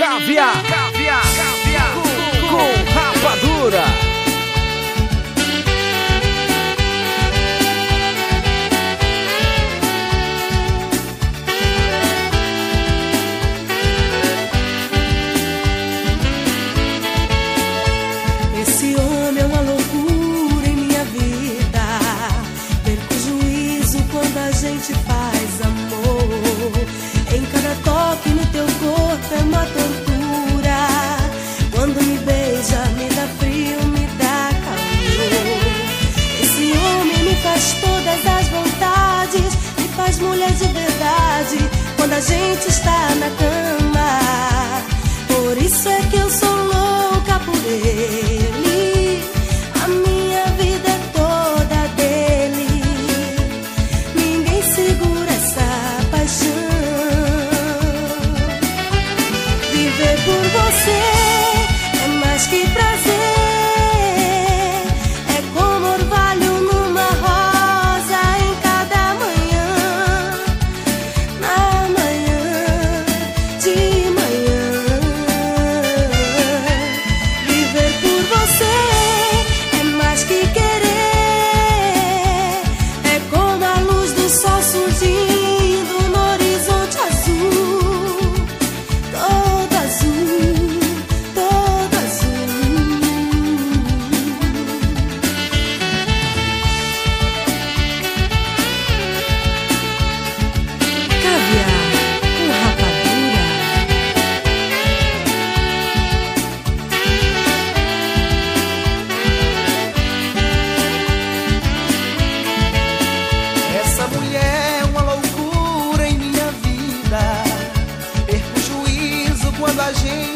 Caviar com rapadura. Esse homem é uma loucura em minha vida. Perco o juízo quando a gente faz amor. Em cada toque no teu corpo é uma tortura. Quando me beija, me dá frio, me dá calor. Esse homem me faz todas as vontades, me faz mulher de verdade quando a gente está na cama. Por isso é que eu sou louca por ele. A minha vida é toda dele. Ninguém segura essa paixão. Viver por você é mais que prazer. É como orvalho numa rosa em cada manhã. Na manhã, de manhã. Viver por você é mais que querer. É como a luz do sol surgindo no horizonte azul. Todo azul, todo azul. Caviar com rapadura. Essa mulher é uma loucura em minha vida. Perco o juízo quando a gente